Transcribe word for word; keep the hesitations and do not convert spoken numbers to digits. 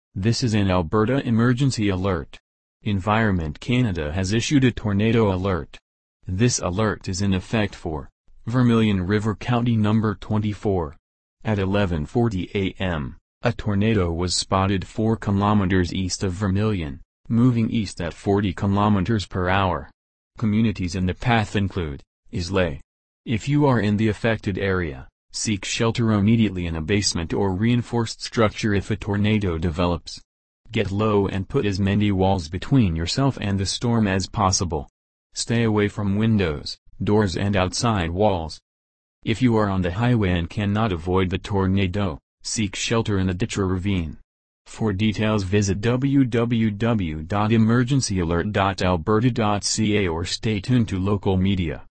This is an Alberta emergency alert. Environment Canada has issued a tornado alert. This alert is in effect for Vermilion River County number twenty-four. At eleven forty a m, a tornado was spotted four kilometers east of Vermilion, moving east at forty kilometers per hour. Communities in the path include Islay. If you are in the affected area, seek shelter immediately in a basement or reinforced structure if a tornado develops. Get low and put as many walls between yourself and the storm as possible. Stay away from windows, doors and outside walls. If you are on the highway and cannot avoid the tornado, seek shelter in a ditch or ravine. For details visit w w w dot emergency alert dot alberta dot c a or stay tuned to local media.